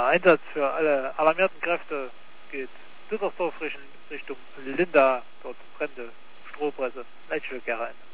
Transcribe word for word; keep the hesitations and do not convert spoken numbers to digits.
Einsatz für alle alarmierten Kräfte geht Dittersdorf Richtung Linda, dort brennende Strohpresse. Leitstücke rein.